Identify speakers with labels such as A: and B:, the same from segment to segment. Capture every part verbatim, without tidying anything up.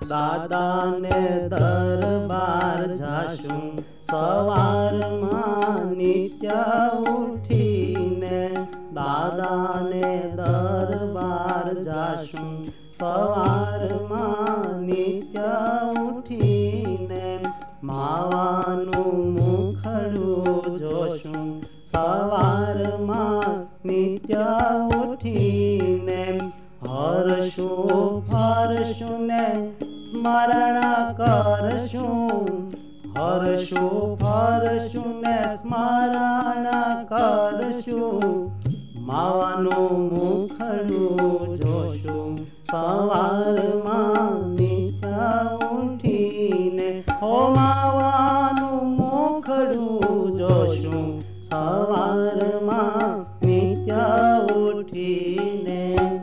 A: દાદાને દરબાર જાશું સવારમાં નિત્ય ઉઠીને, દાદાને દરબાર જાશું સવારમાં નિત્ય ઉઠીને, માવાનું મુખડું જોશું સવારમાં નિત્ય ઉઠીને, હરશું ફરશું ને સ્મરણ કરશું, હરશું ફરશું ને સ્મરણ કરશું, માવાનું મુખડું જોશું સવારમાં નિત્ય ઉઠીને, હો માવાનું મુખડું જોશું સવારમાં નિત્ય ઉઠીને.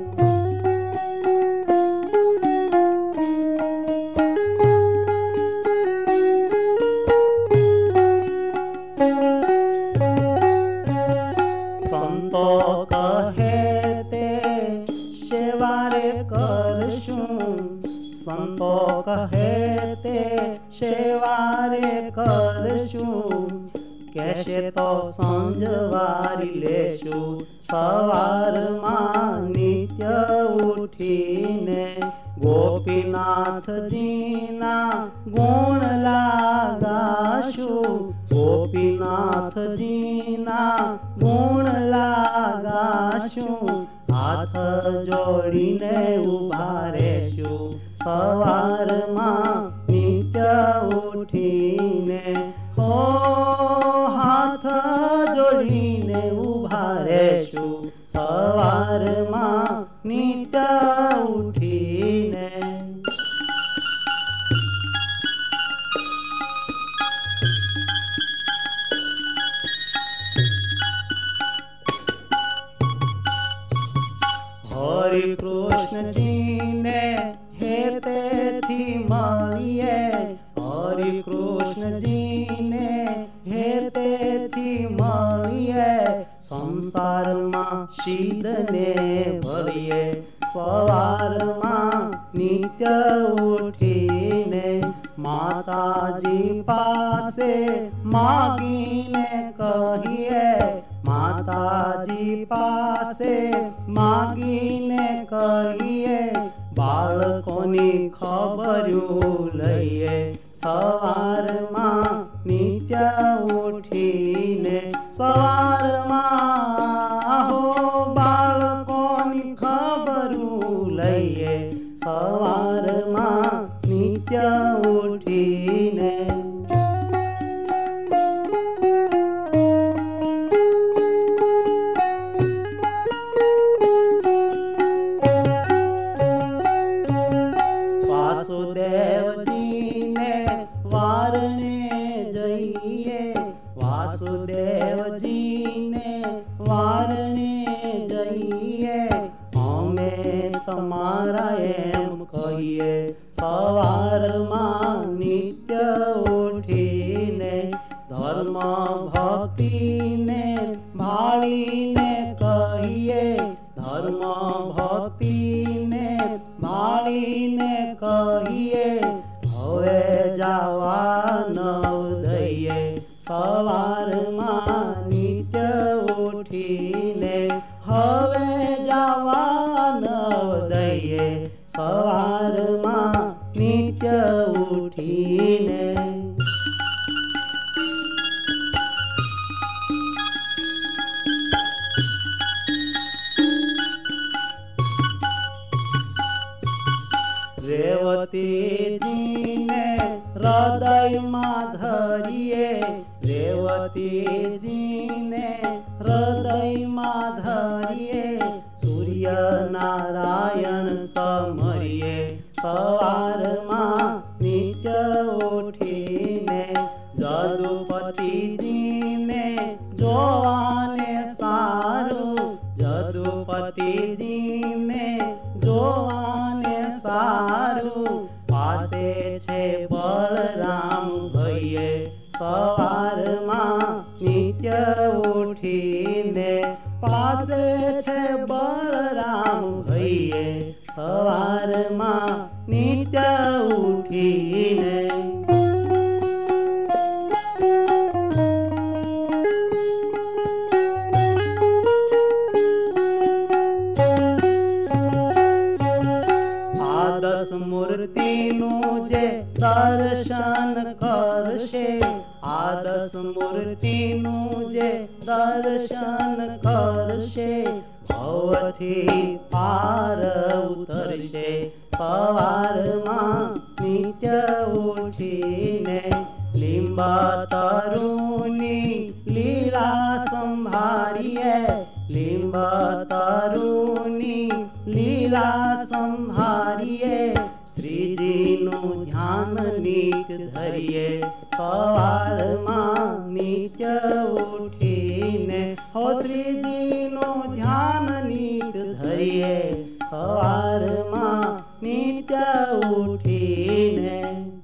A: સંતો કહે તે સેવારે કરશું, સંતો કહે તે સેવારે કરશું, કહેશે તો સંજવારી લેશું સવારમાં નિત્ય ઉઠીને, ગોપીનાથજીના ગુણ લાગાશું, ગોપીનાથજીના ગુણ લાગાશું, હાથ જોડીને ઉભા રહેશું સવારમાં નિત્ય ઉઠીને, હો હાથ જોડીને ઉભા રહેશું સવારમાં નિત્ય ઉઠીને. હરિ કૃષ્ણજીને હેતેથી મળીએ, હરિ કૃષ્ણજીને હેતેથી મળીએ, સંસારમાં શીદને ભરીએ સવારમાં નિત્ય ઉઠીને, માતાજી પાસે માગીને કહીએ, માતાજી પાસે માગીને કહીએ, બાળકોની ખબરું લઈએ સવારમાં નિત્ય ઉઠીને, સવારમાં હો બાળકોની ખબરું લઈએ સવારમાં નિત્ય ઉઠીને. વાસુદેવજીને વારણે જઈએ, વાસુદેવજીને વારણે જઈએ, અમે તમારા એમ કહીએ સવારમાં નિત્ય ઉઠીને, ધર્મ ભક્તિને ભાળીને કહીએ, ધર્મ ભક્તિને ભાળીને કહીએ, હવે જાવા નવ દઈએ સવારમાં નિત્ય ઉઠીને, હવે જાવા નવ દઈએ સવારમાં નિત્ય ઉઠીને. રેવતીજીને હૃદયમાં ધરીએ, રેવતીજીને હૃદયમાં ધરીએ, સૂર્ય નારાયણ સમરીએ સવારમાં નિત્ય ઉઠીને, જદુપતિજીને જોવાને સારું, જદુપતિજીને જોવાને સારું, પાસે છે બલરામ ભઈએ સવારમાં નિત્ય ઉઠીને, પાસે છે બલરામ ભઈએ સવારમાં નિત્ય ઉઠીને આ દસ મૂર્તિનું જે દર્શન કરશે આ દસ મૂર્તિનું જે દર્શન કરશે ભવથી પાર ઉતરશે સવારમાં નિત્ય ઉઠીને લીંબા તરુની લીલા સંભાળીએ લીંબા તરુની લીલા સંભાળીએ શ્રીજીનું ધ્યાન નીક ધરીએ સવારમાં નિત્ય ઉઠીને હો શ્રીજીનું ધ્યાન નીક ધરીએ સવારમાં નિત્ય ઉઠીને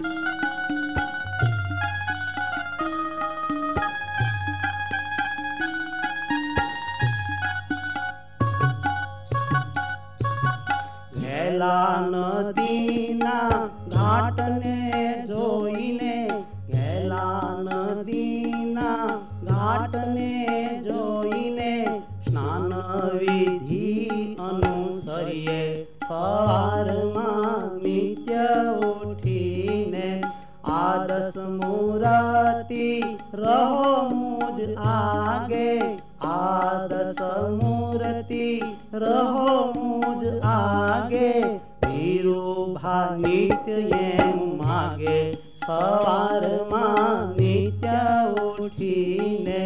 A: નદીના ઘાટને જોઈને ગેલા નદીના ઘાટને જોઈને સ્નાન વિધિ અનુસરીએ સવારમાં નિત્ય ઉઠીને આ દસ મૂર્તિ રહો મુજ આગે આ દસ મૂર્તિ રહો મુજ આગે ધીરુભા નિત્ય એમ માગે સવારમાં નિત્ય ઉઠીને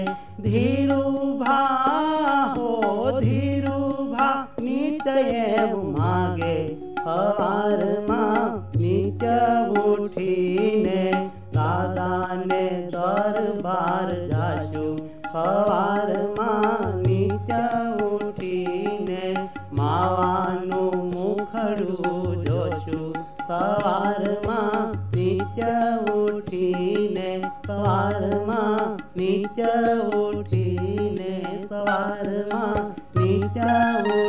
A: ધીરુભા હો ધીરુભા નિત્ય એમ માગે સવારમાં નિત્ય ઉઠીને દાદાને દરબાર જાશું સવારમાં નિત્ય ઉઠીને માવાનું મુખડું જોશું સવારમાં નિત્ય ઉઠીને સવારમાં નિત્ય ઉઠીને સવારમાં નિત્ય